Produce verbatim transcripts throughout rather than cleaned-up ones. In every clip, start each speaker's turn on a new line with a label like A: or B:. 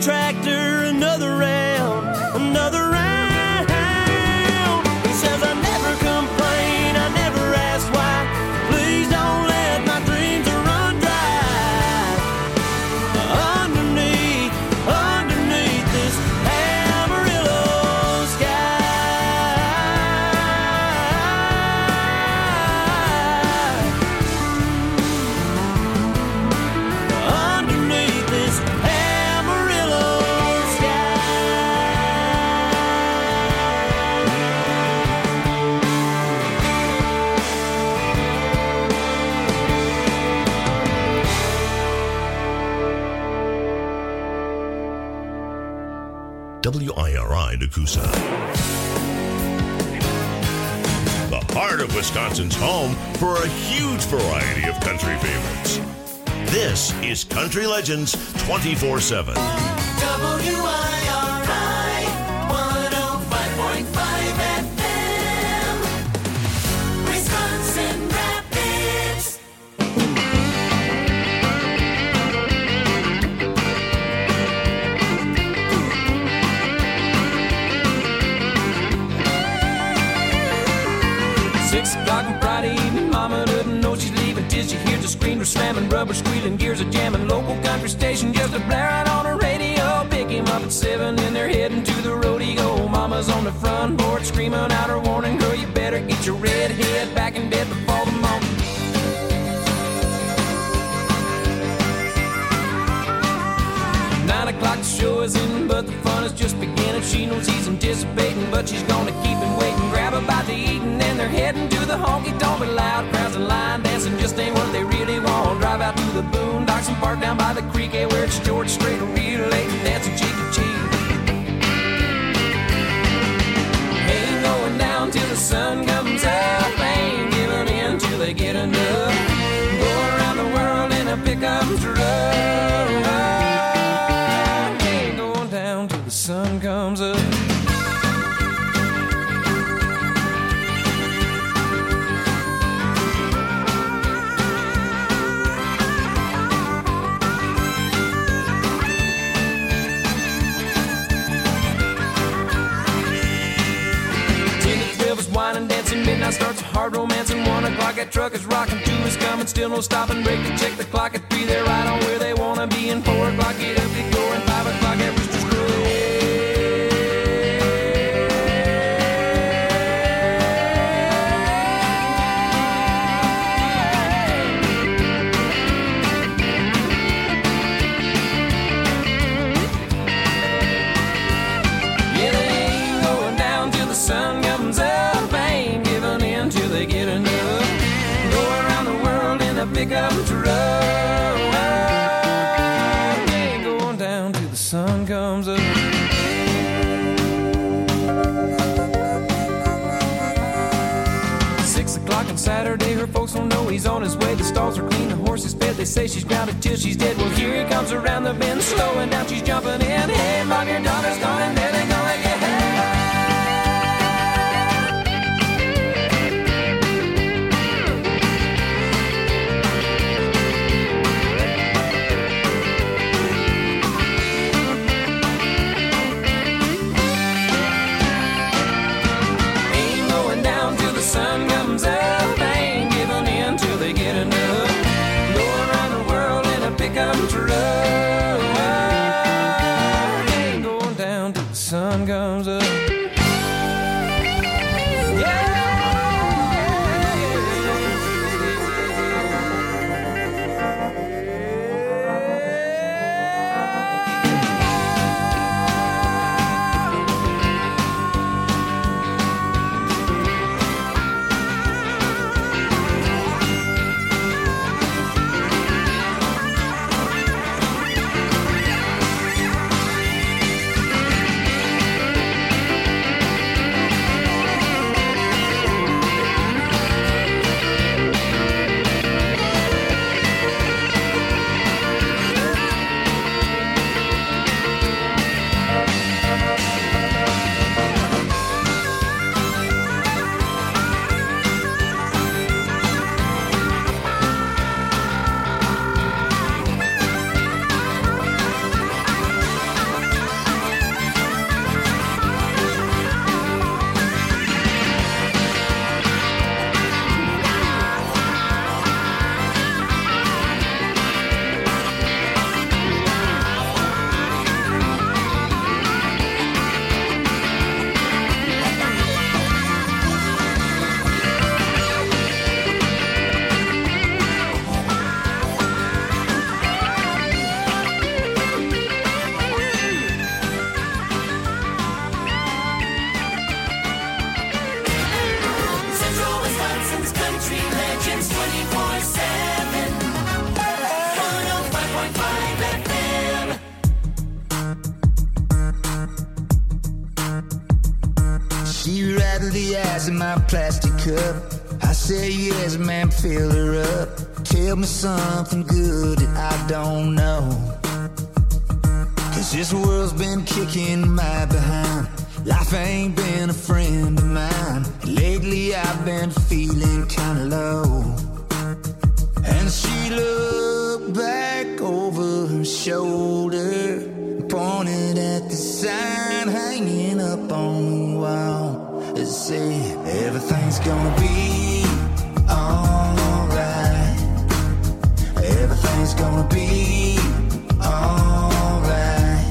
A: tractor, another round, another round. He says, I never complain, I never ask why. Please don't let my dreams run dry. Underneath, underneath this Amarillo sky. Underneath this Amarillo sky.
B: W I R I Nakusa. The heart of Wisconsin's home for a huge variety of country favorites. This is Country Legends twenty-four seven.
C: W I R I one oh five point five F M, Wisconsin Rapids.
A: Six o'clock on Friday evening, mama doesn't know she's leaving till she hears the screamer slamming, rubber squealing, gears are jamming, local country station just a blaring on the radio. Pick him up at seven and they're heading to the rodeo. Mama's on the front porch screaming out her warning, girl, you better get your red head back in bed before the morning. Nine o'clock the show is in, but the fun is just beginning. She knows he's anticipating, but she's gonna keep him waiting. Grab a bite to eat and then they're heading to the honky tonk. But loud crowds and line dancing just ain't what they really want. Drive out to the boondocks and park down by the creek, eh, where it's George Strait real late and dancing cheek to cheek. Ain't going down till the sun comes up, ain't giving in till they get enough. Go around the world in a pickup truck. The sun comes up. Ten to twelve is wine and dancing, midnight starts a hard romance, and one o'clock that truck is rocking, two is coming, still no stopping, break to check the clock at three, they're right on where they wanna be, and four o'clock get up to go, and five o'clock at Rooster's Crow. Pickup truck, ain't going down till the sun comes up. Six o'clock on Saturday, her folks don't know he's on his way. The stalls are clean, the horse is fed. They say she's grounded till she's dead. Well, here he comes around the bend, slowing down, she's jumping in. Hey, mom, your daughter's gone, and there they go again. Sun
D: She rattled the ice in my plastic cup. I said, yes, man, fill her up. Tell me something good that I don't know. Cause this world's been kicking my behind. Life ain't been a friend of mine. Lately I've been feeling kinda low. And she looked back over her shoulder, pointed at the sign hanging up on the wall. It said, everything's gonna be alright. Everything's gonna be alright.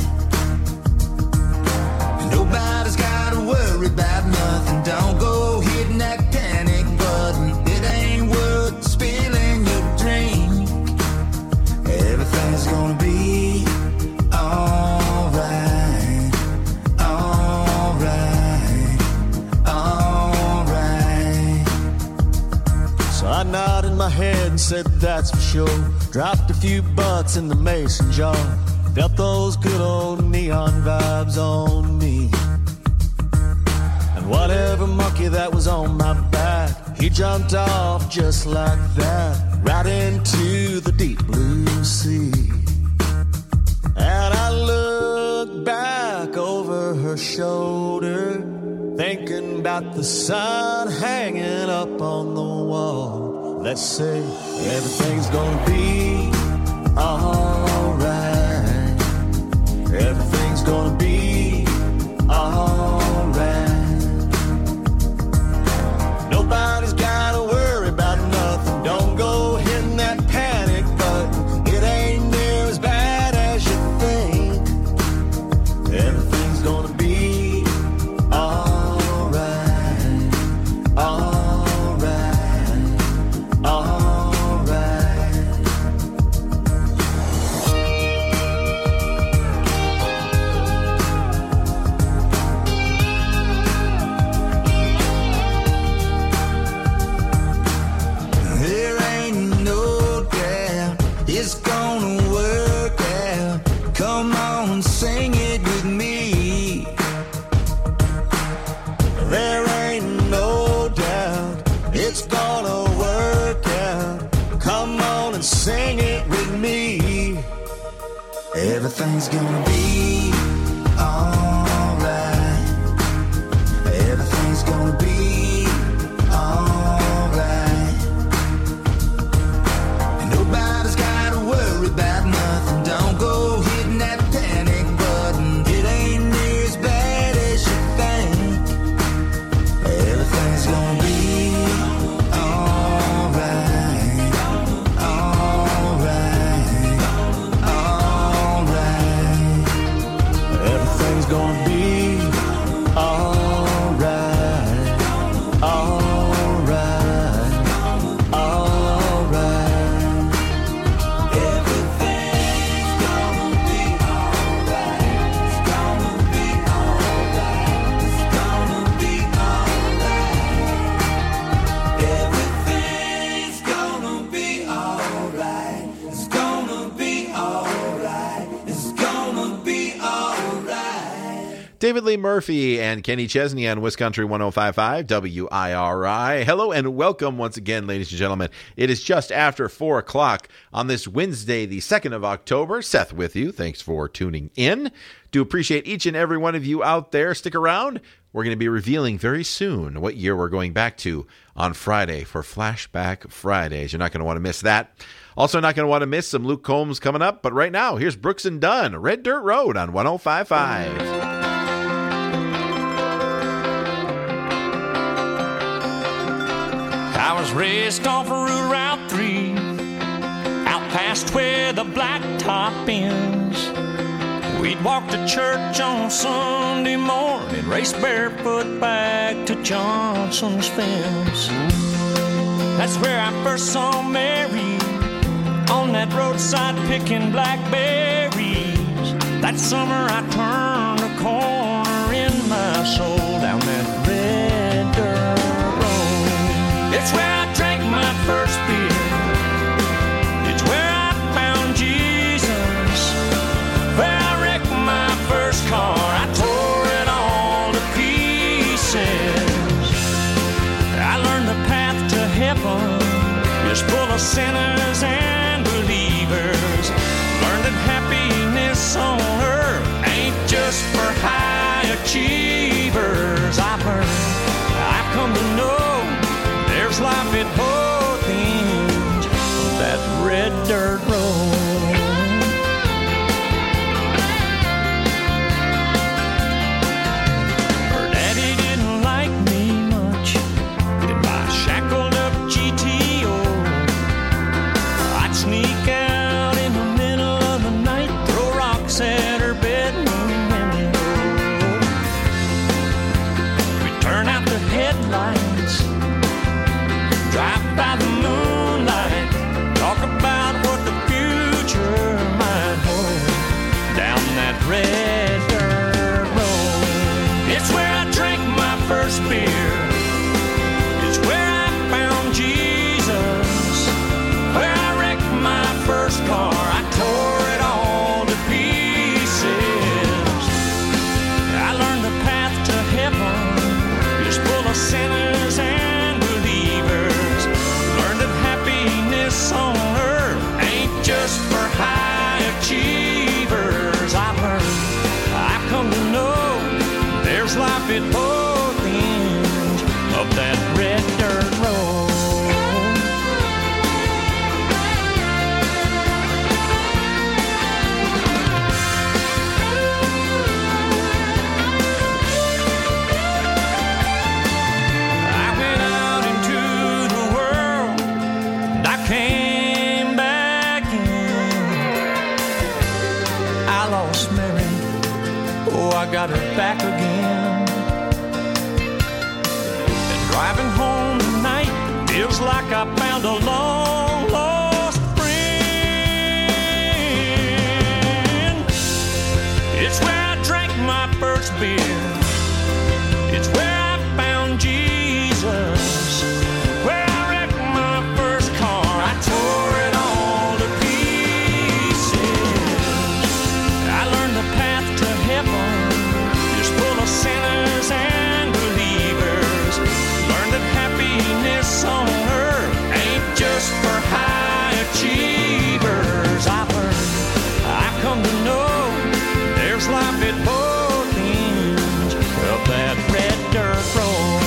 D: Nobody's gotta worry about nothing. Don't go hitting that panic button. It ain't worth spilling your drink. Everything's gonna be alright, alright, alright.
E: So I nodded my head and said that's for sure. Dropped a few bucks in the mason jar. Felt those good old neon vibes on me. And whatever monkey that was on my back, he jumped off just like that, right into the deep blue sea. And I looked back over her shoulder, thinking about the sign hanging up on the wall. Let's say everything's gonna be alright. Everything's gonna be alright. Nobody's gotta worry about nothing. Don't go hitting that panic button. It ain't near as bad as you think. Everything's gonna be alright. Alright. Alright.
D: There ain't no doubt it's gonna work out. Come on, sing it with me.
E: There ain't no doubt it's gonna work out. Come on and sing it with me.
D: Everything's gonna be alright. Everything's gonna be alright. And nobody's gotta worry about nothing. Don't go hitting that panic button. It ain't near as bad as you think. Everything's gonna be alright. Alright. Alright.
E: Everything's gonna be alright. Alright. Alright.
C: Everything's gonna be alright. It's gonna be alright. It's gonna be alright. Everything's gonna be alright. It's gonna be alright. It's gonna be alright.
F: David Lee Murphy and Kenny Chesney on Wisconsin one oh five point five W I R I. Hello and welcome once again, ladies and gentlemen. It is just after four o'clock on this Wednesday, the second of October. Seth with you. Thanks for tuning in. Do appreciate each and every one of you out there. Stick around. We're going to be revealing very soon what year we're going back to on Friday for Flashback Fridays. You're not going to want to miss that. Also not going to want to miss some Luke Combs coming up. But right now, here's Brooks and Dunn, Red Dirt Road on one oh five point five.
A: I was raised off of Route three, out past where the blacktop ends. We'd walk to church on Sunday morning, race barefoot back to Johnson's fence. That's where I first saw Mary, on that roadside picking blackberries. That summer I turned a corner in my soul down that red dirt road. It's where I drank my first beer. It's where I found Jesus. Where I wrecked my first car. I tore it all to pieces.
G: of sinners and believers. Learn that happiness on earth ain't just for high achievers. I've learned, I've come to know there's life at both ends of that red dirt road. Her daddy didn't like me much in my shackled up G T O. I'd sneak out in the middle of the night, throw rocks at her bedroom window. We'd turn out the headlights, drive by the moonlight, talk about what the future might hold down that red dirt road. It's where I drank my first beer. It's where I found Jesus. Where I wrecked my first car. I tore it all to pieces. I learned the path to heaven is full of sinners and believers. Learned that happiness on earth ain't just for high achievers. I've learned, I've come to know there's life at both ends of that red dirt road. I went out into the world and I came back in. I lost Mary, oh, I got her back again. And driving home tonight feels like I found a long lost friend. It's where I drank my first beer. It's where I found Jesus. Where I wrecked my first car. I tore it all to pieces. I learned the path to heaven is full of sinners and believers. Learned that happiness on earth ain't just for high achievers. I've learned, I've come to know there's life at both ends of that red dirt road.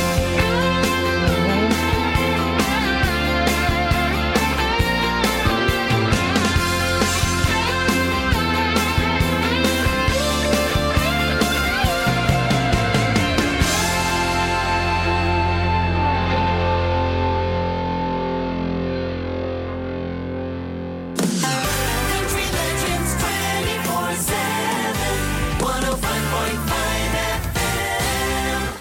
C: Country Legends twenty-four seven, one oh five point five F M.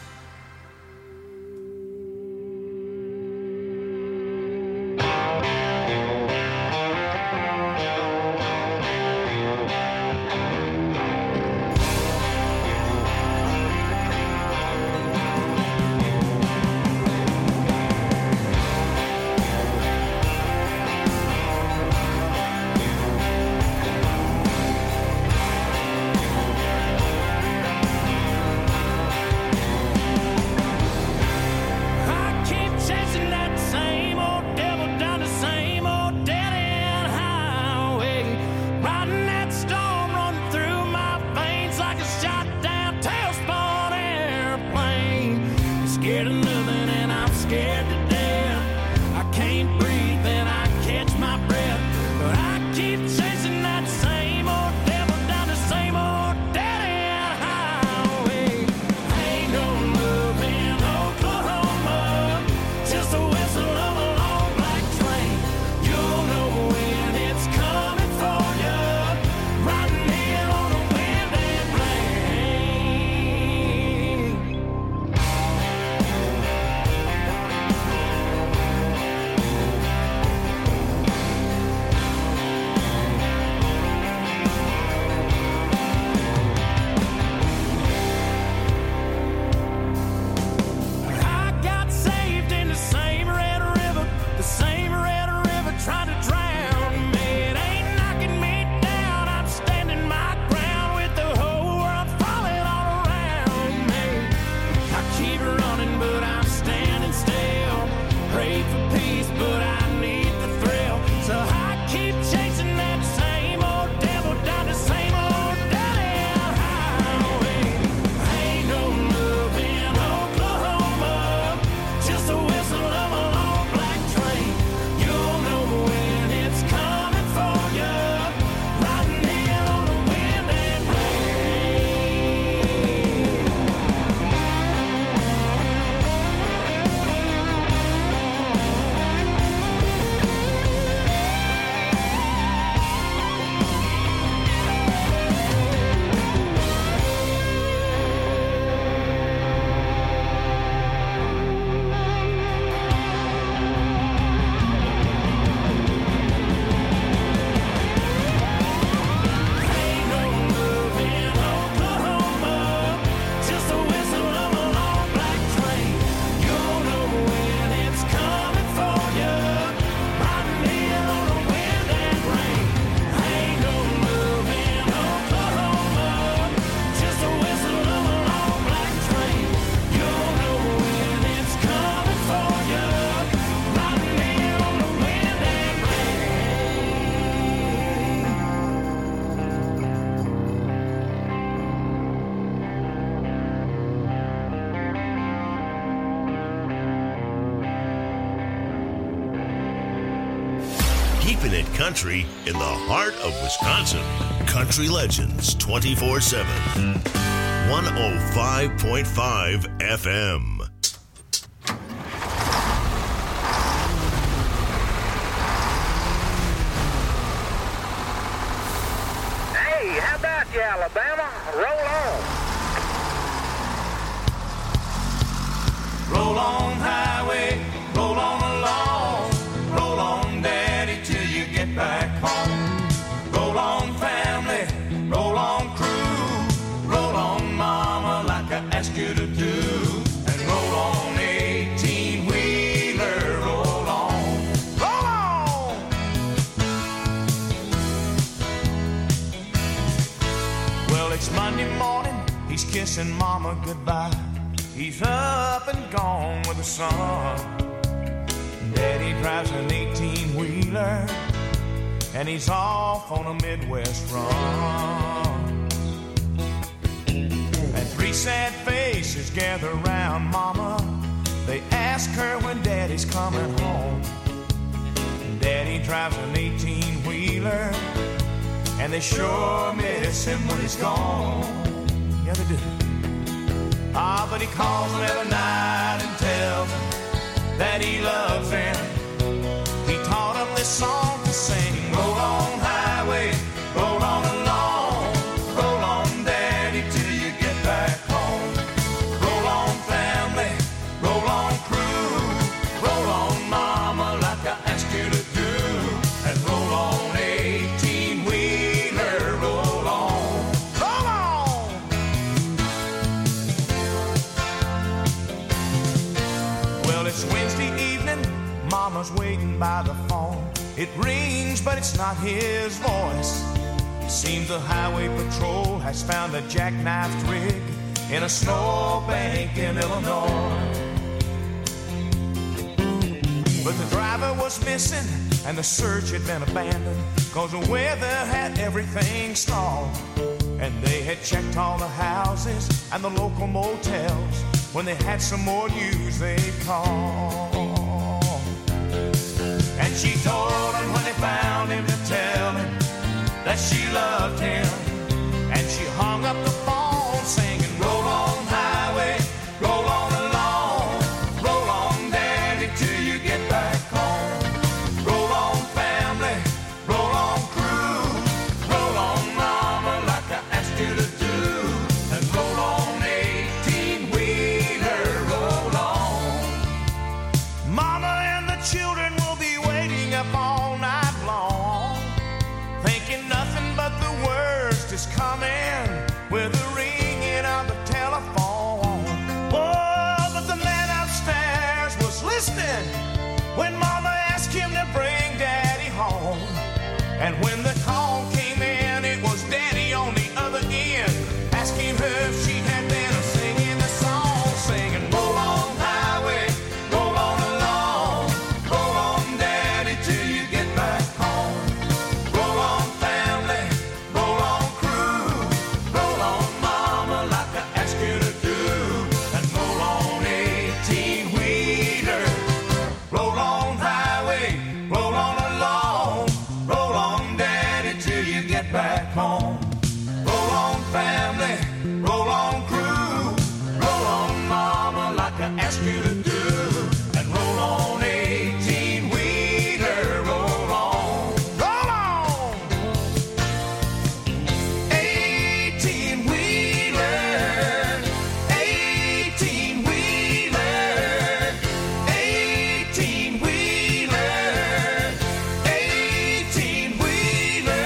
G: I keep chasing that same old devil down the same old dead-end highway. Riding that storm running through my veins like a shot-down tailspun airplane. Scared of nothing and I'm scared to death. I can't breathe and I catch my breath. But I keep chasing that same old devil down the same old dead-end highway. Ain't no love in Oklahoma, just the whistle of a long black train. You'll know when it's coming for you, riding in on the wind and rain. I got saved in the same red river, the same red river trying to drown me. It ain't knocking me down, I'm standing my ground with the whole world falling all around me. I keep running, but I'm standing still. Pray for peace, but I need the
B: keeping it country in the heart of Wisconsin. Country Legends twenty-four seven. one oh five point five F M.
H: Hey, how about you, Alabama? Roll on.
G: Roll on, highway, roll on along. Roll on, daddy, till you get back home. Roll on, family, roll on, crew. Roll on, mama, like I asked you to do. And roll on, eighteen-wheeler, roll on. Roll on! Well, it's Monday morning, he's kissing mama goodbye. He's up and gone with the sun. Daddy drives an eighteen-wheeler, and he's off on a Midwest run. And three sad faces gather around mama. They ask her when daddy's coming home. Daddy drives an eighteen-wheeler, and they sure miss him when he's gone. Yeah, they do. Ah, but he calls them every night and tells them that he loves them. He taught them this song to sing. Roll on, highway, roll on along. Roll on, daddy, till you get back home. Roll on, family, roll on, crew. Roll on, mama, like I asked you to do. And roll on, eighteen-wheeler, roll on. Roll on! Well, it's Wednesday evening, mama's waiting by the phone. It rings, but it's not his voice. It seems the highway patrol has found a jackknifed rig in a snowbank in Illinois. But the driver was missing, and the search had been abandoned, cause the weather had everything stalled. And they had checked all the houses and the local motels. When they had some more news, they'd call. And she told him when they found him to tell him that she loved him. And she hung up the phone singing, roll on, highway, roll on along. Roll on, daddy, till you get back home. Roll on, family, roll on, crew. Roll on, mama, like I asked you to do. And roll on, eighteen-wheeler, roll on. Mama and the children will be waiting up all night long, thinking nothing but the worst is coming with the ringing of the telephone. Oh, but the man upstairs was listening when mama asked him to bring daddy home. And when the call came in, it was daddy on the other end, asking her if she had been singing the song, singing, roll on, highway, roll on along. Roll on, daddy, till you get back home. Roll on, family, roll on, crew. Roll on, mama, like I asked you to do. And roll on, eighteen-wheeler. Roll on, highway, roll on along. Roll on, daddy, till you get back home. Roll on, family, roll on, crew. Roll on, mama, like I asked you to do. And roll on, eighteen-wheeler, roll on. Roll on! eighteen-wheeler, eighteen-wheeler, eighteen-wheeler, eighteen-wheeler.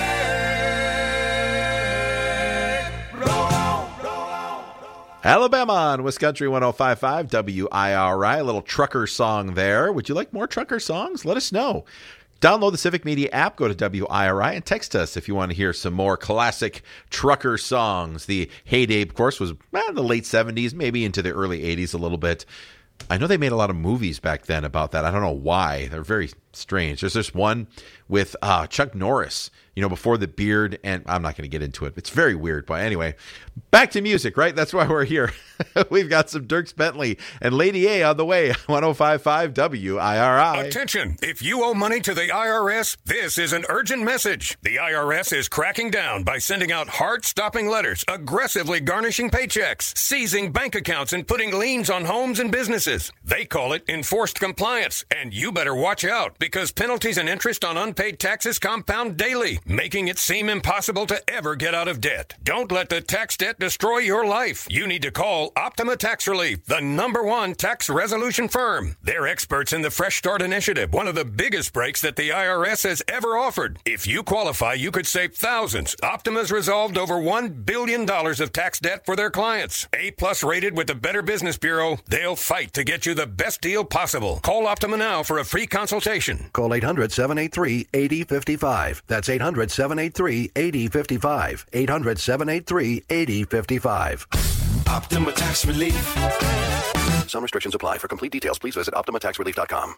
G: Roll on, roll on.
F: Alabama on Wisconsin one oh five point five W I R I. A little trucker song there. Would you like more trucker songs? Let us know. Download the Civic Media app, go to W I R I, and text us if you want to hear some more classic trucker songs. The heyday, of course, was well, in the late seventies, maybe into the early eighties a little bit. I know they made a lot of movies back then about that. I don't know why. They're very strange. There's this one with uh, Chuck Norris you know, before the beard, and I'm not going to get into it. It's very weird. But anyway, back to music, right? That's why we're here. We've got some Dierks Bentley and Lady A on the way. one oh five point five W I R I.
I: Attention! If you owe money to the I R S, this is an urgent message. The I R S is cracking down by sending out heart-stopping letters, aggressively garnishing paychecks, seizing bank accounts, and putting liens on homes and businesses. They call it enforced compliance, and you better watch out because penalties and interest on unpaid taxes compound daily, making it seem impossible to ever get out of debt. Don't let the tax debt destroy your life. You need to call Optima Tax Relief, the number one tax resolution firm. They're experts in the Fresh Start Initiative, one of the biggest breaks that the I R S has ever offered. If you qualify, you could save thousands. Optima's resolved over one billion dollars of tax debt for their clients. A-plus rated with the Better Business Bureau, they'll fight to get you the best deal possible. Call Optima now for a free consultation.
J: Call eight hundred, seven eight three, eight zero five five. That's eight hundred, seven eight three, eight zero five five. eight hundred, seven eight three, eight zero five five.
K: Optima Tax Relief.
J: Some restrictions apply. For complete details, please visit optima tax relief dot com.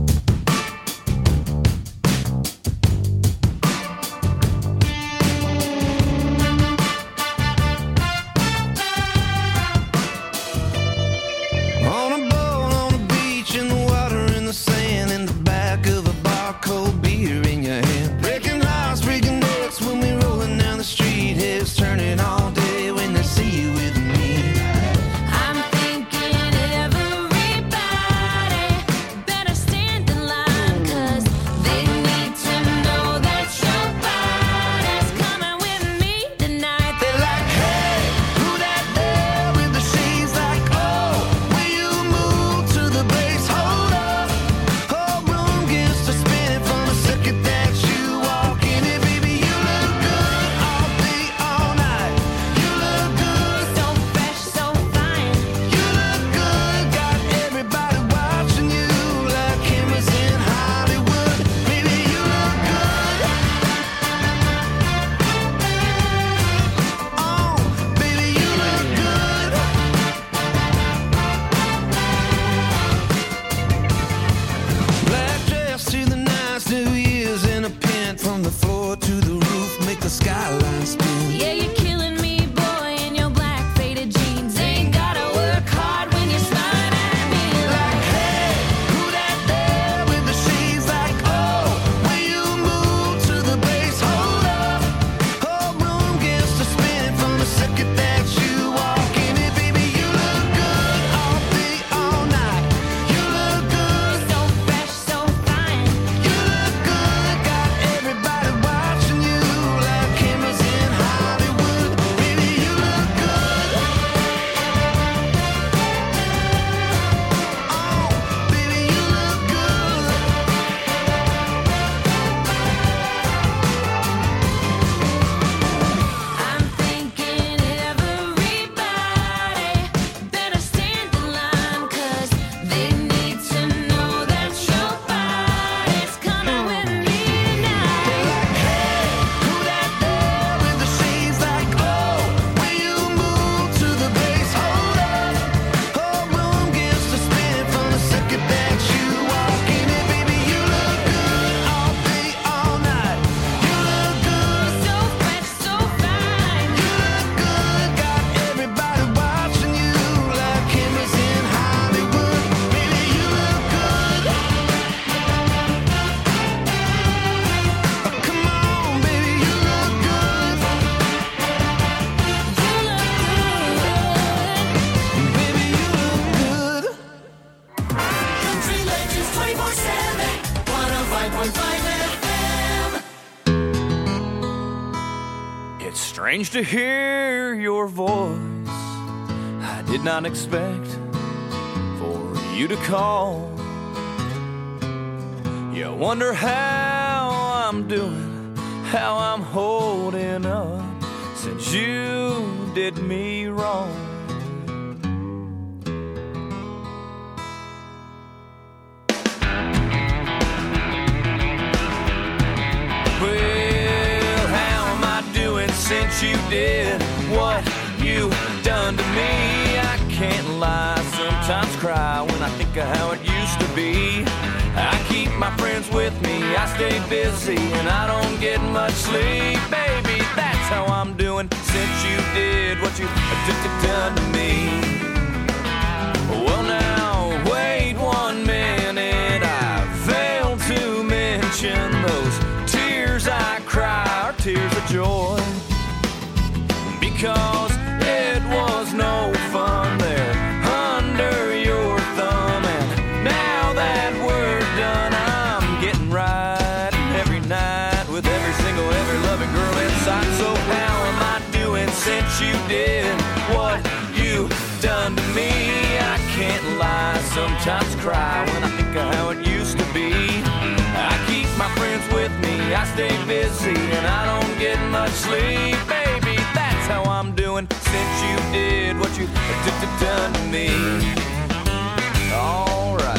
D: On a boat, on a beach, in the water, in the sand, in the back of a bar, cold beer in your hand. Breaking hearts, breaking necks when we rolling down the street. Heads turning all day when they see you with me.
L: I'm thinking everybody better stand in line, 'cause they need to know that your body's coming with me tonight.
D: They're like, hey, who that there with the shades? Like, oh, will you move to the bass? Hold up, whole room gets to spin from the second that you walk in it. Baby, you look good all day, all night. You look good,
L: So fresh, so fine.
D: you look good. Got everybody watching you like cameras in Hollywood. Baby, you look good. Oh, baby, you look good. Black dress to the nice New Year's in a pin, from the floor to the roof, make the skyline spin.
L: Yeah, you're killing me, boy, in your black faded jeans. Ain't gotta work hard when you're smiling at me.
D: Like, hey, who that there with the shades? Like, oh, will you move to the bass? Hold up, whole room gets to spin from the second that you walk in it. Baby, you look good all day, all night. You look good,
L: So fresh, so fine.
D: you look good. Got everybody watching you like cameras in Hollywood. Baby, you look good. Oh, baby, you look good.
L: I'm thinking everybody better stand in line, 'cause they need to know that your body's coming with me tonight.
D: Who that there with the shades? Like, oh, will you move to the bass? Hold up, whole room gets to spin from the second that you walk in it. Baby, you look good all day, all night. You look good,
L: So fresh, so fine.
D: you look good. Got everybody watching you like cameras in Hollywood. Baby, you look good. Oh, come on, baby, you look good.
L: You look good.
D: Baby, you look good.
C: Country Legends twenty-four seven. one oh five point five F M.
G: It's strange to hear your voice. I did not expect for you to call. You wonder how I'm doing, how I'm holding up since you did me wrong. Well, how am I doing since you did what you done to me? I can't lie, sometimes
A: sometimes cry when I think of how it used to be. I keep my friends with me, I stay busy, and I don't get much sleep. Baby, that's how I'm doing since you did what you done to me. Well now, wait one minute, I failed to mention those tears I cry are tears of joy. Because it was no fun there under your thumb, and now that we're done, I'm getting right every night with every single, every loving girl inside. So how am I doing since you did what you done to me? I can't lie, sometimes cry when I think of how it used to be. I keep my friends with me, I stay busy, and I don't get much sleep. Baby, that's how I'm doing since you did what you done to me. All right.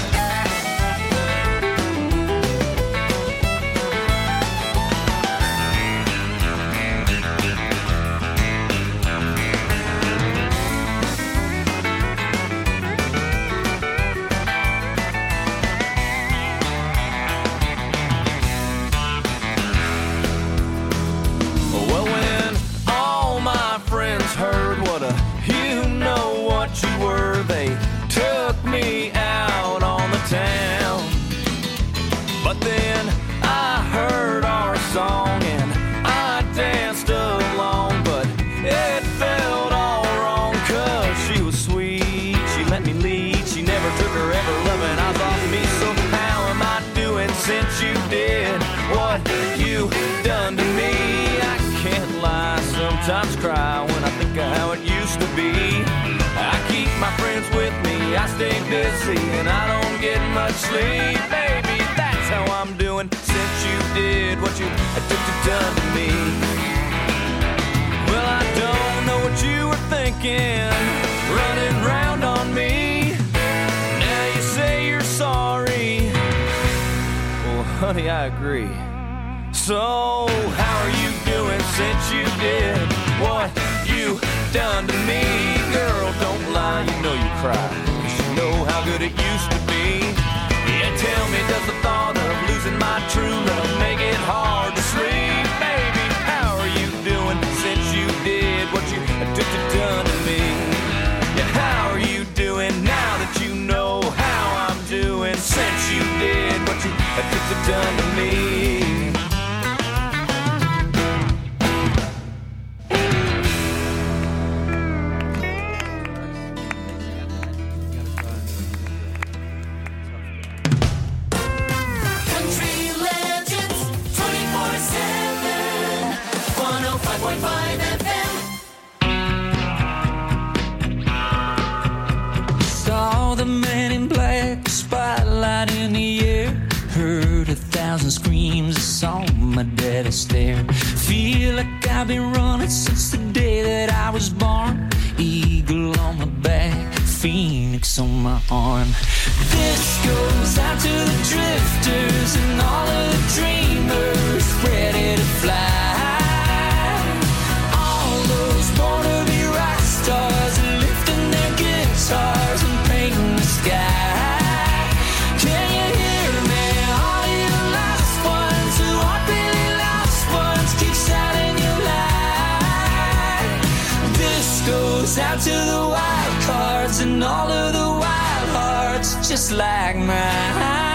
A: Well, when all my friends heard what a you know what you were, they took me out on the town. But then I heard our song and I danced along, but it felt all wrong, cause she was sweet, she let me lead, she never took her ever loving eyes off me. So how am I doing since you did what you done to me? I can't lie, sometimes cry when I think of how it used to be. I keep my friends with me, I stay busy, and I don't get much sleep. Baby, that's how I'm doing since you did what you done to me. Well, I don't know what you were thinking, running round on me. Now you say you're sorry. Well, honey, I agree. So, how are you doing since you did what you done to me? Girl, don't lie, you know you cry, cause you know how good it used to be. Yeah, tell me, does the thought of losing my true love make it hard to sleep? Baby, how are you doing since you did what you done to me? Yeah, how are you doing now that you know how I'm doing since you did what you done to me?
L: Country Legends twenty-four seven, one oh five point five F M.
M: Saw the man in black, spotlight in the air. Heard a thousand screams, saw my daddy stare. Feel like I've been running since the day that I was born. Eagle on my back, phoenix on my arm. This goes out to the drifters and all of the dreamers ready to fly. All those born to be rock stars lifting their guitars and painting the sky. Can you hear me? All you lost ones who aren't really lost ones, keep shining your light. This goes out to the wild cards and all of the wild hearts just like mine.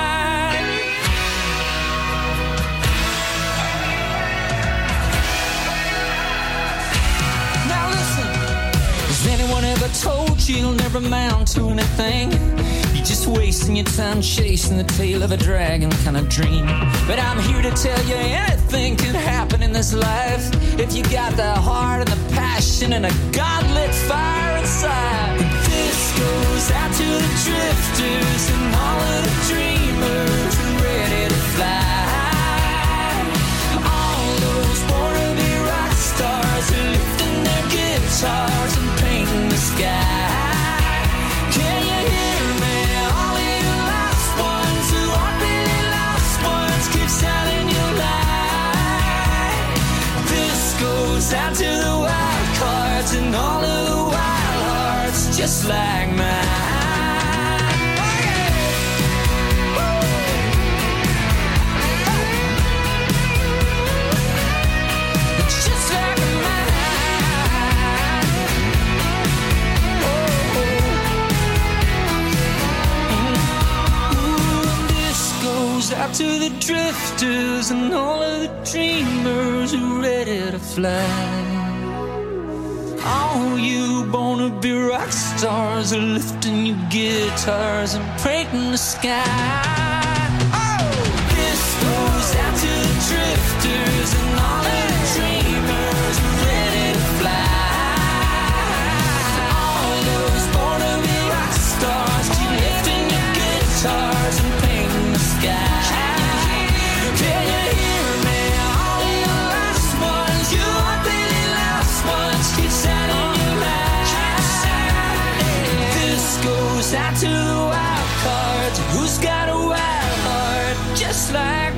M: Now listen, has anyone ever told you you'll never amount to anything? You're just wasting your time chasing the tail of a dragon kind of dream. But I'm here to tell you anything can happen in this life if you got the heart and the passion and a godlit fire inside. This goes out to the drifters and all of the dreamers ready to fly. All those born to be rock stars are lifting their guitars and painting the sky. Can you hear me? All of you lost ones who aren't really lost ones, keep shining your light. This goes out to the wild cards and all of the wild hearts just like mine. out to the drifters and all of the dreamers who are ready to fly. All you born-to-be rock stars are lifting your guitars and painting the sky. Oh, this goes out to the drifters and all of the dreamers who are ready to fly. All those born-to-be rock stars keep lifting your guitars and painting the sky. Can you hear me? All your last ones, you are really last ones. Keep sounding your light. This goes out to the wild cards. Who's got a wild heart just like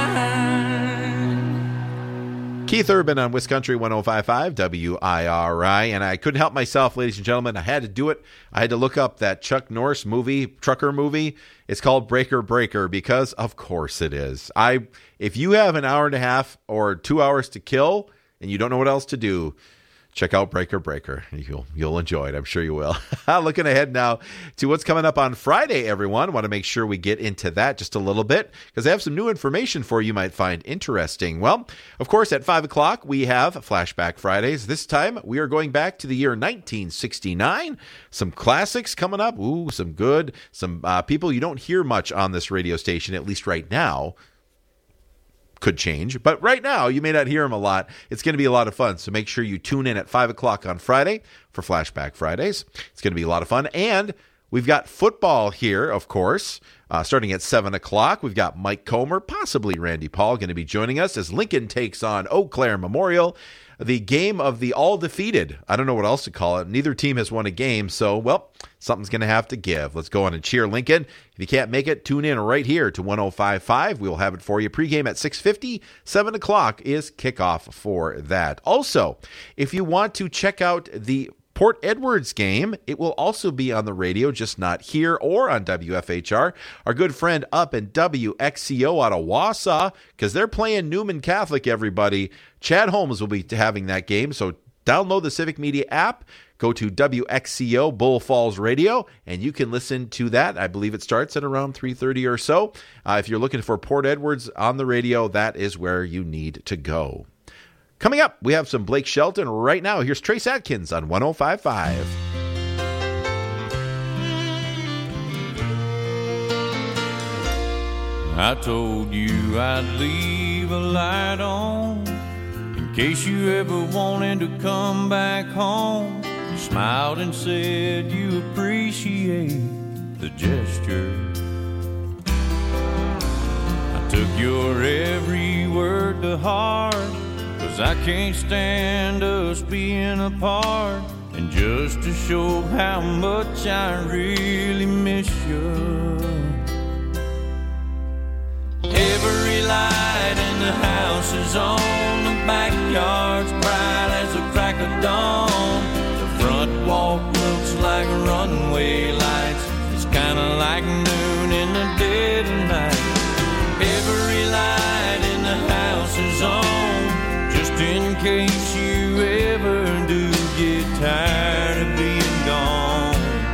M: mine?
F: Keith Urban on Wiscountry one oh five point five W I R I, and I couldn't help myself, ladies and gentlemen. I had to do it. I had to look up that Chuck Norris movie, trucker movie. It's called Breaker Breaker because, of course, it is. I if you have an hour and a half or two hours to kill and you don't know what else to do, check out Breaker Breaker. You'll you'll enjoy it. I'm sure you will. Looking ahead now to what's coming up on Friday, everyone. Want to make sure we get into that just a little bit because I have some new information for you, you might find interesting. Well, of course, at five o'clock, we have Flashback Fridays. This time, we are going back to the year nineteen sixty-nine. Some classics coming up. Ooh, some good. Some uh, people you don't hear much on this radio station, at least right now. Could change, but right now you may not hear them a lot. It's going to be a lot of fun, so make sure you tune in at five o'clock on Friday for Flashback Fridays. It's going to be a lot of fun, and we've got football here, of course, uh, starting at seven o'clock. We've got Mike Comer, possibly Randy Paul, going to be joining us as Lincoln takes on Eau Claire Memorial, the game of the all-defeated. I don't know what else to call it. Neither team has won a game, so, well, something's going to have to give. Let's go on and cheer Lincoln. If you can't make it, tune in right here to one oh five point five. We'll have it for you. Pregame at six fifty. seven o'clock is kickoff for that. Also, if you want to check out the Port Edwards game, it will also be on the radio, just not here or on W F H R. Our good friend up in W X C O out of Wausau, because they're playing Newman Catholic, everybody. Chad Holmes will be having that game, so download the Civic Media app, go to W X C O Bull Falls Radio, and you can listen to that. I believe it starts at around three thirty or so. Uh, if you're looking for Port Edwards on the radio, that is where you need to go. Coming up, we have some Blake Shelton. Right now, here's Trace Atkins on one oh five point five.
G: I told you I'd leave a light on in case you ever wanted to come back home. You smiled and said you appreciate the gesture. I took your every word to heart, 'cause I can't stand us being apart. And just to show how much I really miss you, every light in the house is on, the backyard's bright as the crack of dawn. The front walk looks like runway lights, it's kinda like noon in the dead of night. Every light in the house is on, just in case you ever do get tired of being gone.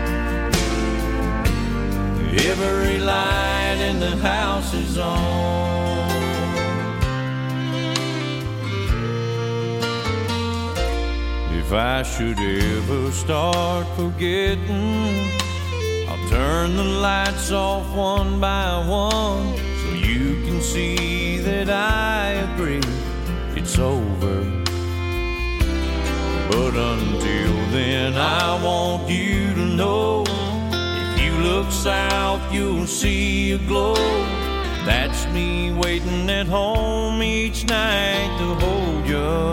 G: Every light in the house is on. If I should ever start forgetting, I'll turn the lights off one by one, so you can see that I agree it's over. But until then, I want you to know, if you look south, you'll see a glow. That's me waiting at home each night to hold you.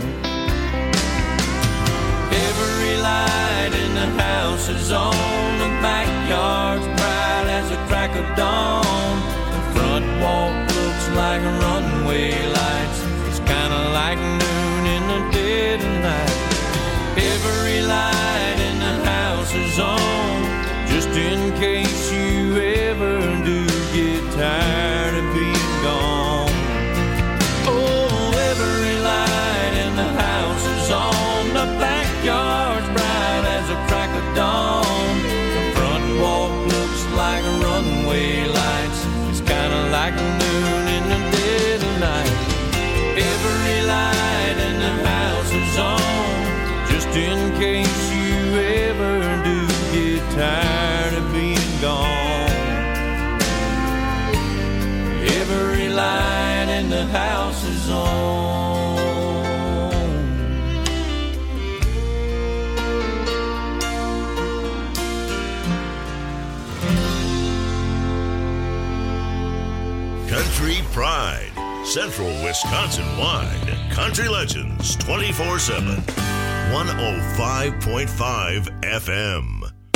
G: Every light in the house is on, the backyard's bright as a crack of dawn. The front walk looks like runway lights, it's kinda like noon in the dead of night. Every light in the house is on, just in case you ever do get tired of being gone. Oh, every light in the house is on, the backyard's bright as a crack of dawn. The front walk looks like runway lights, it's kinda like
B: Country Pride. Central Wisconsin-wide. Country Legends twenty-four seven. one oh five point five F M.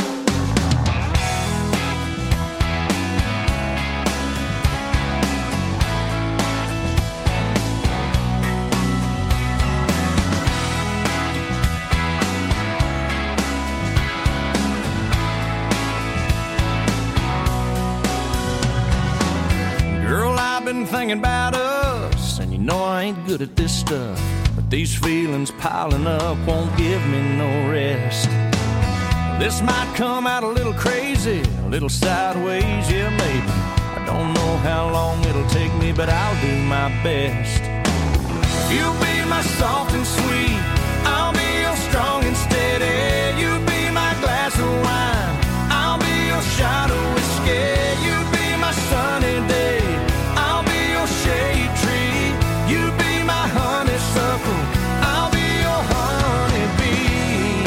G: Thinking about us, and you know I ain't good at this stuff, but these feelings piling up won't give me no rest. This might come out a little crazy, a little sideways, yeah maybe. I don't know how long it'll take me, but I'll do my best. You'll be my soft and sweet, I'll be your strong and steady. You be my glass of wine, I'll be your shot of whiskey. You be my sunny day, shade tree, you be my honeysuckle, I'll be your honeybee.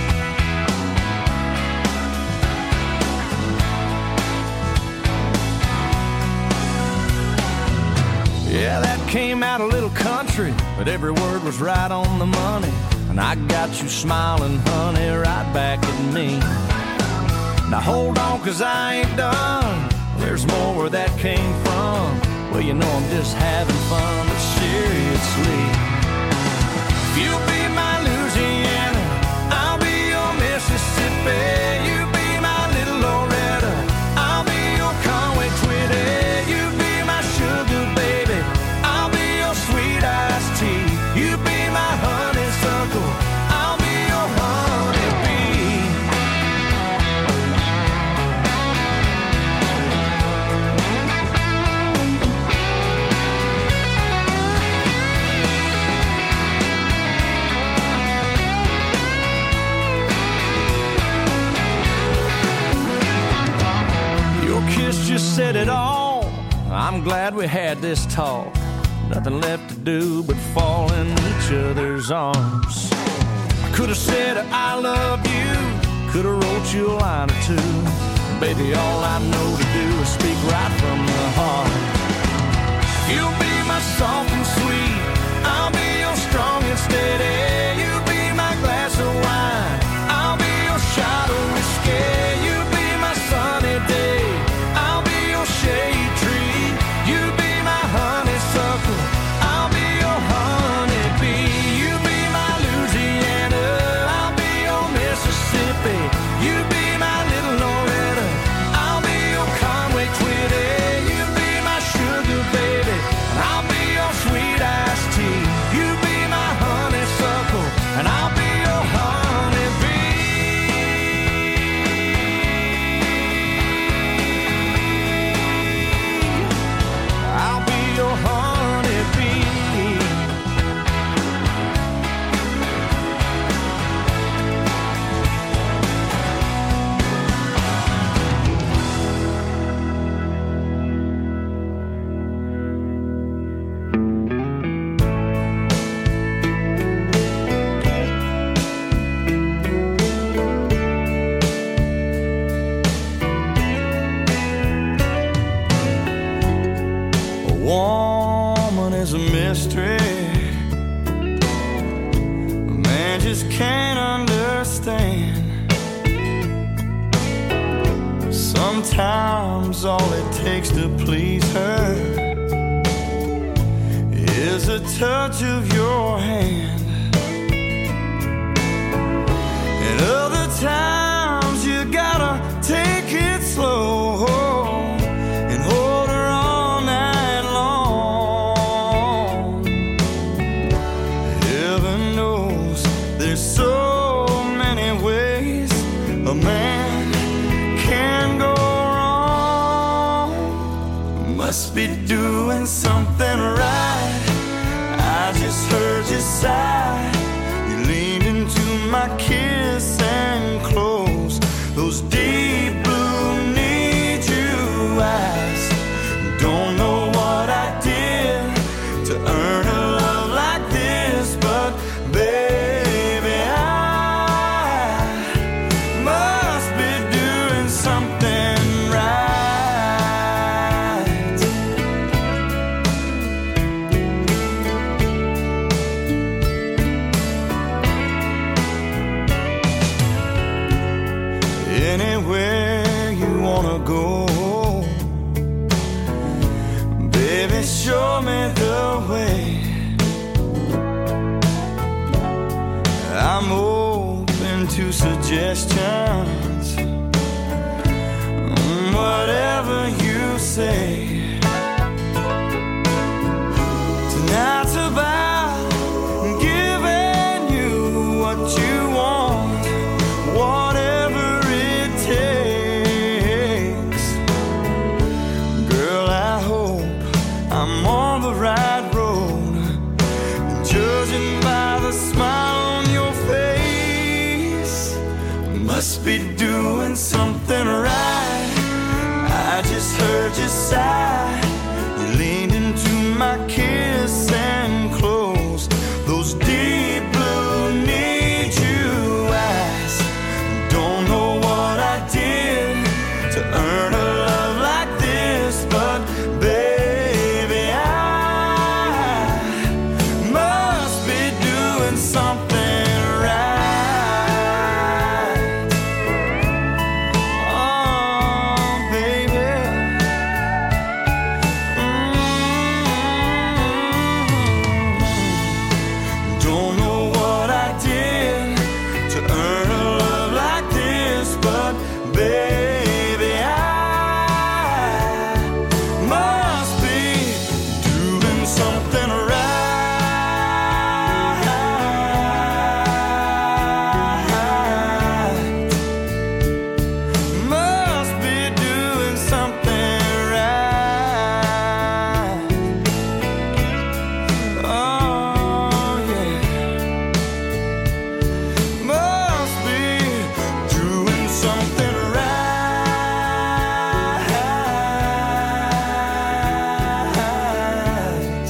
G: Yeah, that came out a little country, but every word was right on the money. And I got you smiling, honey, right back at me. Now hold on, cause I ain't done, there's more where that came from. Well, you know I'm just having fun, but seriously, you'll be my Louisiana, I'll be your Mississippi. You be my little Loretta, I'll be your Conway Twitty. You be my sugar baby, I'll be your sweet iced tea. You be my honeysuckle, I'll be your honeybee. Kiss just said it all. I'm glad we had this talk. Nothing left to do but fall in each other's arms. I could have said I love you, could have wrote you a line or two. Baby, all I know to do is speak right from the heart. You'll be my soft and sweet, I'll be your strong and steady. You be my glass of wine, I'll be your shot of whiskey. You be my sunny day, shade tree, you be my honeysuckle, I'll be your honeybee. You be my Louisiana, I'll be your Mississippi. You be my little Loretta, I'll be your Conway Twitty. You be my sugar baby, and I'll be your sweet iced tea. You be my honeysuckle, and I'll be your honeybee. Woman is a mystery, a man just can't understand. Sometimes all it takes to please her is a touch of your hand. And other times you gotta take it slow and hold her all night long. Heaven knows there's so many ways a man can go wrong. Must be doing something right. I just heard you sigh. You leaned into my kiss and closed those deep blue need you eyes. Don't know what I did to earn a love like this, but baby, I must be doing something right.
D: wanna go. Baby, show me the way. I'm open to suggestions, whatever you say. Tonight's about giving you what you want, whatever it takes. Girl, I hope I'm on the right road, judging by the smile on your face. Must be doing something right. I just heard you sigh. You leaned into my kiss and closed those deep blue need you eyes. Don't know what I did to earn a love like this, but baby, I must be doing something right. Oh, baby. Don't know what I did to earn a love like this, but baby, I must be doing something right. Must be doing something right. Oh, yeah. Must be doing something right.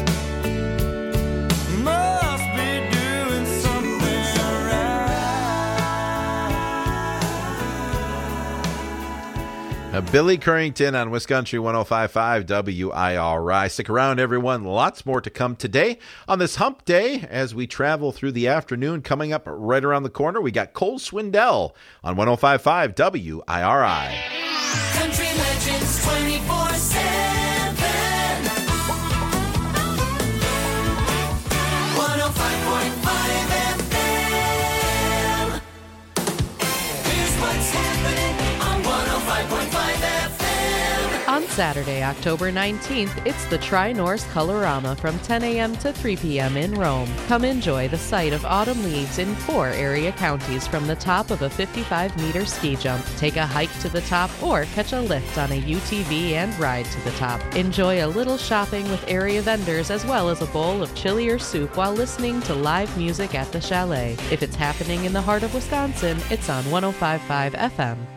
D: Must be doing something right.
F: Uh, Billy Currington on Wisconsin one oh five point five W I R I. Stick around, everyone. Lots more to come today on this hump day as we travel through the afternoon. Coming up right around the corner, we got Cole Swindell on one oh five point five W I R I.
L: Country Legends twenty-four seven. one oh five point five F M. Here's what's happening on one oh five point five F M.
N: On Saturday, October nineteenth, it's the Tri-Norse Colorama from ten a.m. to three p.m. in Rome. Come enjoy the sight of autumn leaves in four area counties from the top of a fifty-five meter ski jump. Take a hike to the top or catch a lift on a U T V and ride to the top. Enjoy a little shopping with area vendors as well as a bowl of chili or soup while listening to live music at the chalet. If it's happening in the heart of Wisconsin, it's on one oh five point five F M.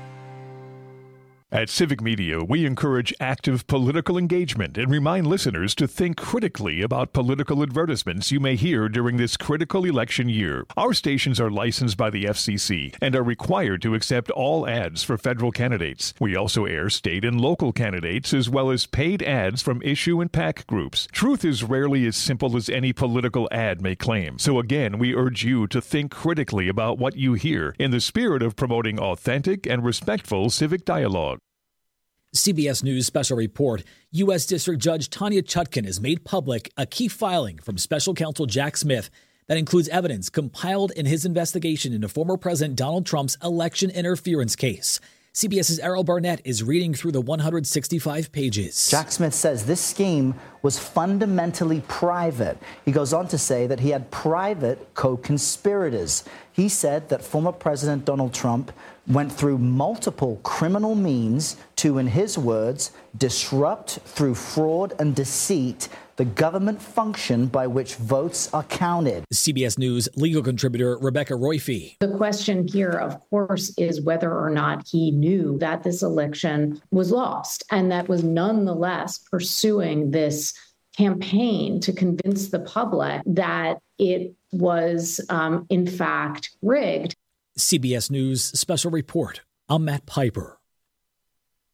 O: At Civic Media, we encourage active political engagement and remind listeners to think critically about political advertisements you may hear during this critical election year. Our stations are licensed by the F C C and are required to accept all ads for federal candidates. We also air state and local candidates as well as paid ads from issue and PAC groups. Truth is rarely as simple as any political ad may claim. So again, we urge you to think critically about what you hear in the spirit of promoting authentic and respectful civic dialogue.
P: C B S News special report. U S. District Judge Tanya Chutkan has made public a key filing from special counsel Jack Smith that includes evidence compiled in his investigation into former President Donald Trump's election interference case. CBS's Errol Barnett is reading through the one hundred sixty-five pages.
Q: Jack Smith says this scheme was fundamentally private. He goes on to say that he had private co-conspirators. He said that former President Donald Trump went through multiple criminal means to, in his words, disrupt through fraud and deceit the government function by which votes are counted.
P: C B S News legal contributor Rebecca Royfee.
R: The question here, of course, is whether or not he knew that this election was lost and that was nonetheless pursuing this campaign to convince the public that it was, um, in fact, rigged.
P: C B S News special report. I'm Matt Piper.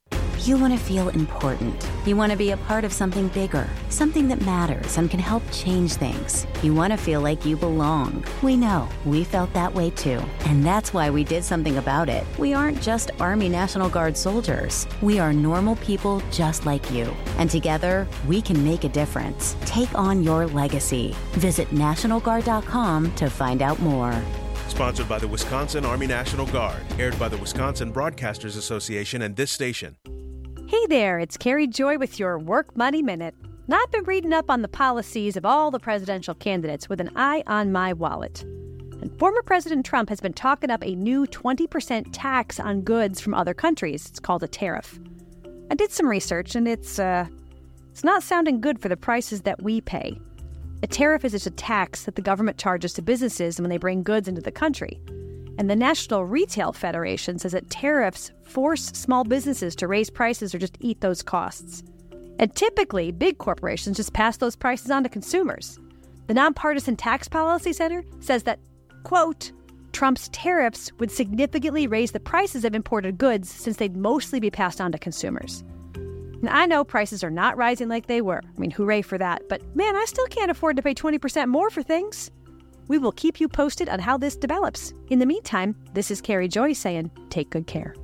S: You want to feel important. You want to be a part of something bigger, something that matters and can help change things. You want to feel like you belong. We know. We felt that way too. And that's why we did something about it. We aren't just Army National Guard soldiers. We are normal people just like you. And together, we can make a difference. Take on your legacy. Visit National Guard dot com to find out more.
T: Sponsored by the Wisconsin Army National Guard. Aired by the Wisconsin Broadcasters Association and this station.
U: Hey there, it's Carrie Joy with your Work Money Minute. Now, I've been reading up on the policies of all the presidential candidates with an eye on my wallet. And former President Trump has been talking up a new twenty percent tax on goods from other countries. It's called a tariff. I did some research, and it's, uh, it's not sounding good for the prices that we pay. A tariff is just a tax that the government charges to businesses when they bring goods into the country. And the National Retail Federation says that tariffs force small businesses to raise prices or just eat those costs. And typically, big corporations just pass those prices on to consumers. The Nonpartisan Tax Policy Center says that, quote, Trump's tariffs would significantly raise the prices of imported goods since they'd mostly be passed on to consumers. And I know prices are not rising like they were. I mean, hooray for that. But man, I still can't afford to pay twenty percent more for things. We will keep you posted on how this develops. In the meantime, this is Carrie Joy saying, take good care.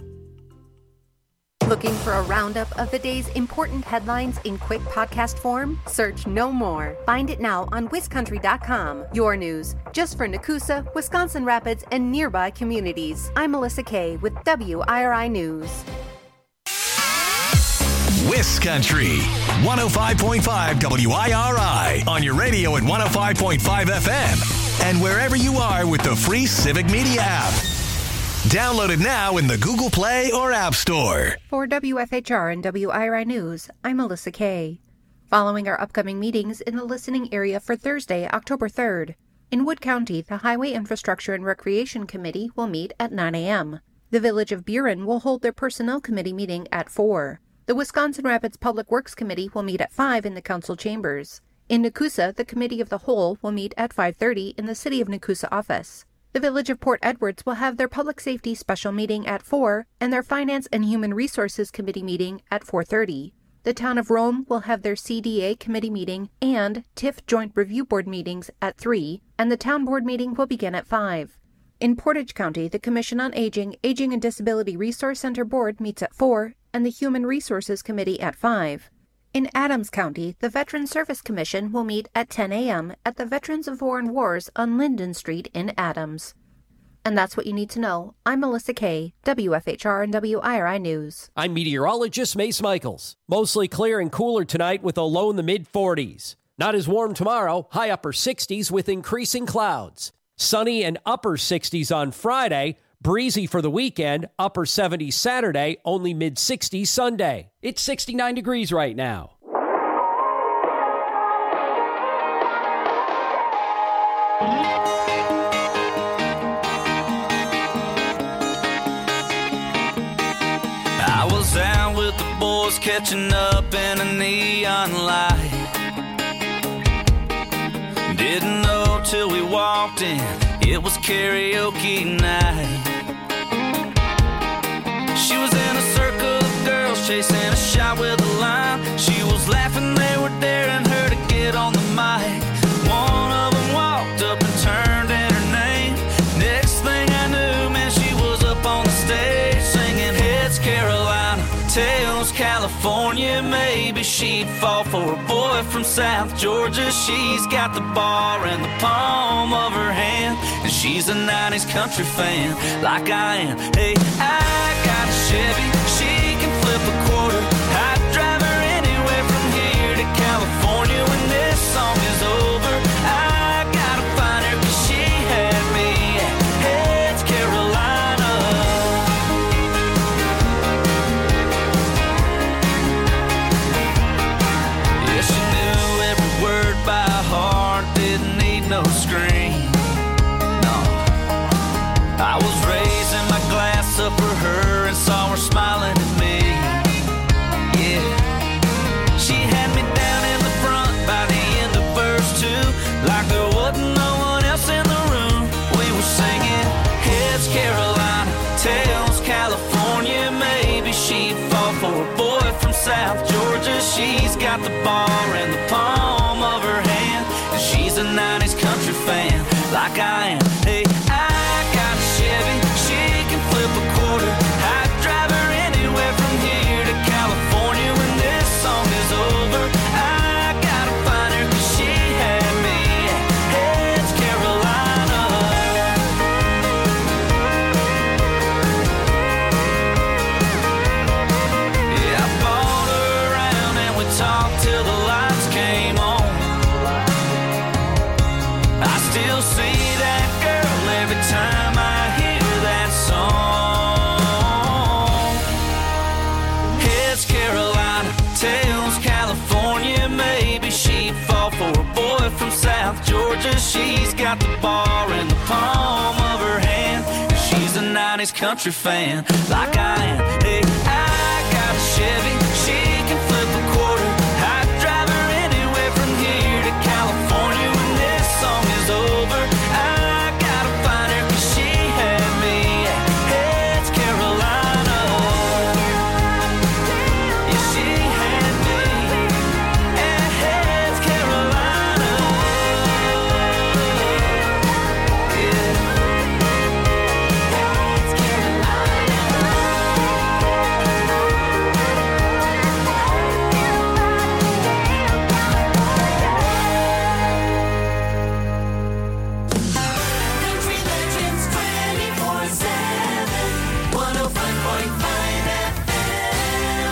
V: Looking for a roundup of the day's important headlines in quick podcast form? Search No More. Find it now on Wis Country dot com. Your news, just for Nakusa, Wisconsin Rapids, and nearby communities. I'm Melissa Kay with W I R I News.
W: Wis Country, one oh five point five W I R I, on your radio at one oh five point five F M, and wherever you are with the free Civic Media app. Download it now in the Google Play or App Store.
V: For W F H R and W I R I News, I'm Melissa Kay. Following our upcoming meetings in the listening area for Thursday, October third, in Wood County, the Highway Infrastructure and Recreation Committee will meet at nine a.m. The Village of Buren will hold their Personnel Committee meeting at four. The Wisconsin Rapids Public Works Committee will meet at five in the council chambers. In Nakusa, the Committee of the Whole will meet at five thirty in the City of Nakusa office. The Village of Port Edwards will have their Public Safety Special Meeting at four and their Finance and Human Resources Committee meeting at four thirty. The Town of Rome will have their C D A Committee meeting and T I F Joint Review Board meetings at three, and the Town Board meeting will begin at five. In Portage County, the Commission on Aging, Aging and Disability Resource Center Board meets at four, and the Human Resources Committee at five. In Adams County, the Veteran Service Commission will meet at ten a.m. at the Veterans of Foreign Wars on Linden Street in Adams. And that's what you need to know. I'm Melissa Kay, W F H R and W I R I News.
X: I'm meteorologist Mace Michaels. Mostly clear and cooler tonight with a low in the mid forties. Not as warm tomorrow, high upper sixties with increasing clouds. Sunny and upper sixties on Friday. Breezy for the weekend, upper seventies Saturday, only mid sixties Sunday. It's sixty-nine degrees right now.
Y: I was out with the boys catching up in a neon light. Didn't know till we walked in, it was karaoke night. She was in a circle of girls chasing a shot with a line. She was laughing, they were daring her to get on the mic. One of them walked up and turned in her name. Next thing I knew, man, she was up on the stage singing Heads Carolina, Tails California. Maybe she'd fall for a boy from South Georgia. She's got the bar in the palm of her hand, and she's a nineties country fan like I am. Hey, I got a Chevy, she can flip a quarter. I'd drive her anywhere from here to California when this song is over. I gotta find her 'cause she had me at Heads Carolina. Yeah, she knew every word by heart, didn't need no screen. No, I was raising my glass up for her and saw her smile for a boy from South Georgia. She's got the bar in the palm of her hand, and she's a nineties country fan like I am. Hey, I got a Chevy, she can flip a quarter. I'd drive her anywhere from here to California when this song is over. I gotta find her 'cause she had me at Heads, Carolina. Yeah, I bought her around and we talked till the lights came on. I still see that girl every time I hear that song. Heads, Carolina, tails, California. Maybe she'd fall for a boy from South Georgia. She's got the bar in the palm of her hand, and she's a nineties country fan like I am. Hey, I got a Chevy, she can flip a quarter. I'd drive her anywhere from here to California when this song is over. I gotta find her 'cause she had me at Heads, Carolina. Yeah, she had me at Heads, Carolina. Yeah. Heads,
C: Country Legends twenty-four seven, one oh five point five F M.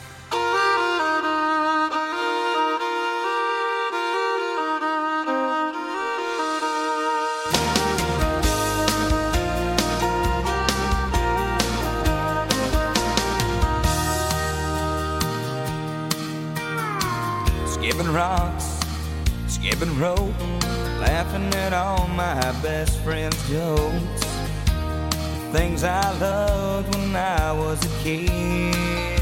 E: Skipping rocks, skipping rope, laughing at all my best friends' jokes. Things I loved when I was a kid.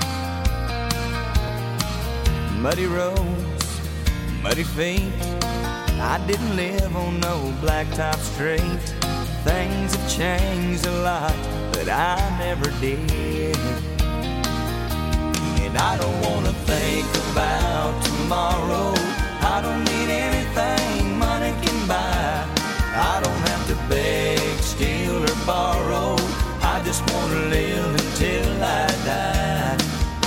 E: Muddy roads, muddy feet. I didn't live on no blacktop street. Things have changed a lot, but I never did. And I don't wanna think about tomorrow. I don't need anything money can buy. I don't have to beg, steal, or borrow. I just wanna live until I die.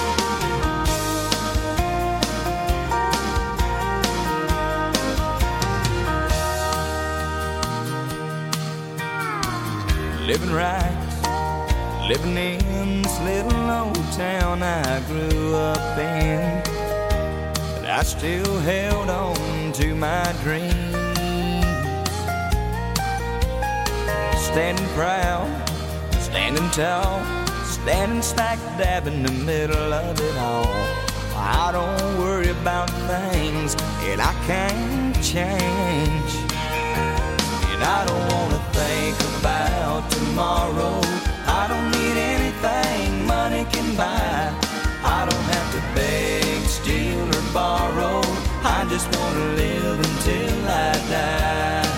E: Living right, living in this little old town I grew up in, but I still held on to my dreams. Standing proud, standing tall, standing smack dab in the middle of it all. I don't worry about things that I can't change. And I don't wanna think about tomorrow. I don't need anything money can buy. I don't have to beg, steal, or borrow. I just wanna live until I die.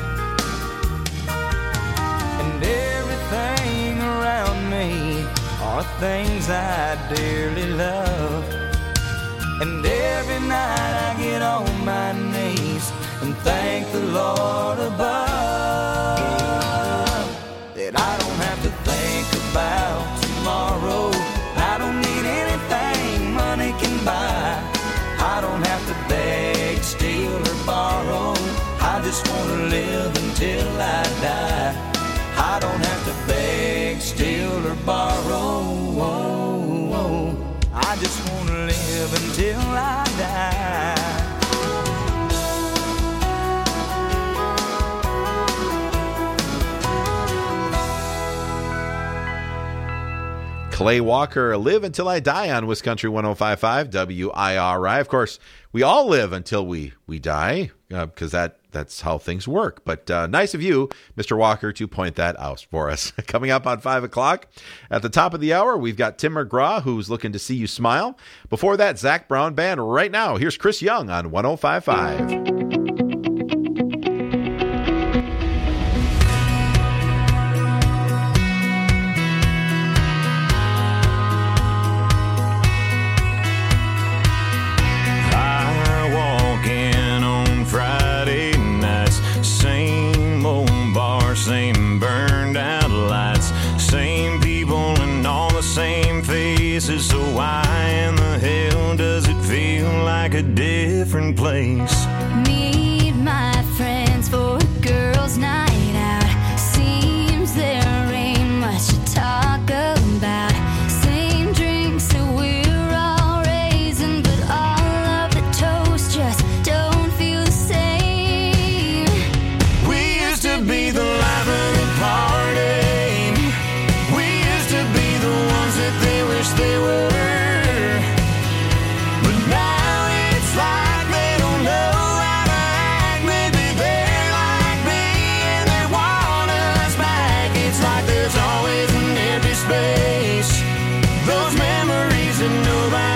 E: And everything around me are things I dearly love. And every night I get on my knees and thank the Lord above that I don't have to think about tomorrow. I don't need anything money can buy. I don't have to beg, steal, or borrow. I just want to live until I die. I don't have to beg, steal, or borrow. I just want to live until I die.
F: Clay Walker, Live Until I Die on Wiscountry one oh five point five W I R I. Of course, we all live until we, we die, because uh, that, that's how things work. But uh, nice of you, Mister Walker, to point that out for us. Coming up on five o'clock, at the top of the hour, we've got Tim McGraw, who's looking to see you smile. Before that, Zach Brown Band. Right now, here's Chris Young on one oh five point five.
G: why in the hell does it feel like a different place?
L: Meet my friends for a girls' night out. Seems there ain't much to talk about. Same drinks that we're all raising, but all of the toast just don't feel the same.
G: We used to be the life of the party. We used to be the ones that they wish they were. But now it's like they don't know how to act. Maybe they're like me and they want us back. It's like there's always an empty space. Those memories that nobody